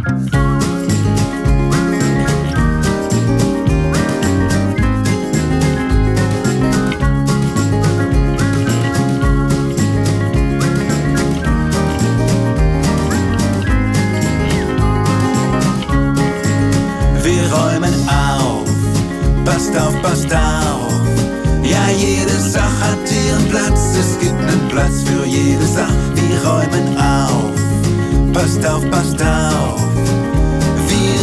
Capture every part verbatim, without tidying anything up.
Passt auf, passt auf, ja, jede Sache hat ihren Platz, es gibt einen Platz für jede Sache, wir räumen auf. Passt auf, passt auf, wir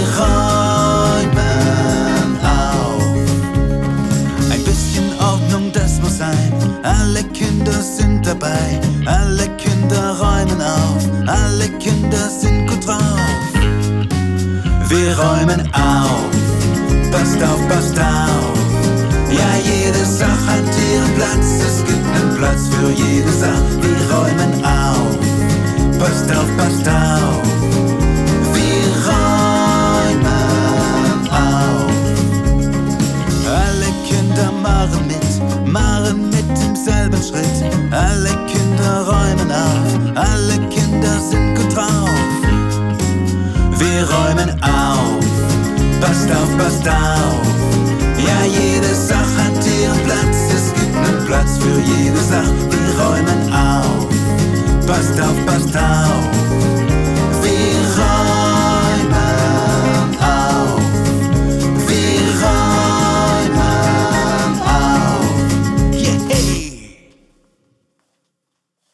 räumen auf. Ein bisschen Ordnung, das muss sein, alle Kinder sind dabei, alle Kinder räumen auf, alle Kinder sind gut drauf. Wir räumen auf. Passt auf, passt auf, ja, jede Sache hat ihren Platz, es gibt einen Platz für jede Sache, wir räumen auf. Passt auf, passt auf, wir räumen auf. Alle Kinder machen mit, machen mit im selben Schritt, alle Kinder räumen auf, alle Kinder sind gut drauf. Wir räumen auf. Passt auf, passt auf,